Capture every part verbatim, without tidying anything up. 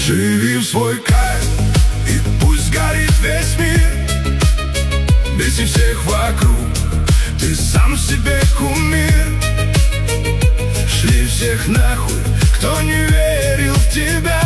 Живи в свой кайф, и пусть горит весь мир. Беси всех вокруг, ты сам себе кумир. Шли всех нахуй, кто не верил в тебя.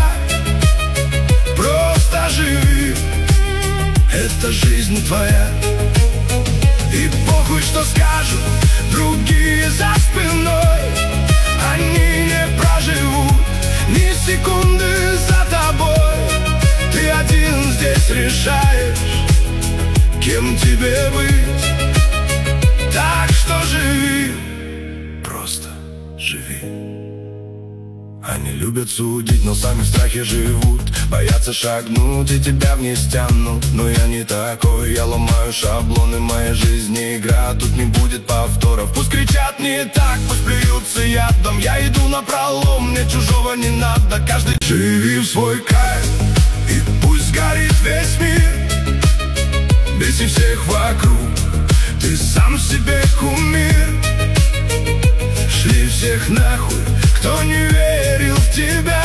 Просто живи, это жизнь твоя. И похуй, что скажут другие за спиной. Они не проживут ни секунды за тобой. Ты один здесь решаешь, кем тебе быть. Так что живи, просто живи. Они любят судить, но сами в страхе живут. Боятся шагнуть и тебя вниз тянут. Но я не такой, я ломаю шаблоны. Моя жизнь не игра, тут не будет повторов. Пусть кричат не так, пусть плюются ядом. Я иду напролом, мне чужого не надо. Каждый живи в свой кайф, и пусть горит весь мир. Беси всех вокруг, ты сам себе кумир. Шли всех нахуй, кто не верил в тебя.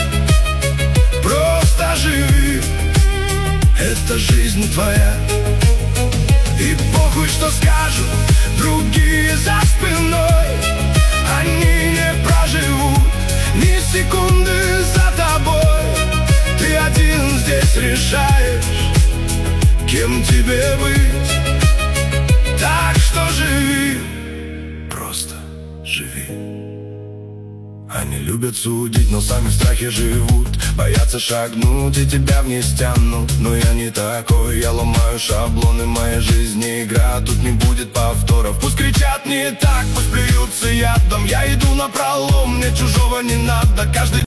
Просто живи, это жизнь твоя. И похуй, что скажут другие за спиной. Они не проживут ни секунды за тобой. Ты один здесь решаешь, кем тебе быть. Так что живи, просто живи. Они любят судить, но сами в страхе живут. Боятся шагнуть и тебя вниз тянут. Но я не такой, я ломаю шаблоны. Моя жизнь не игра, тут не будет повторов. Пусть кричат не так, пусть плюются ядом. Я иду напролом, мне чужого не надо. Каждый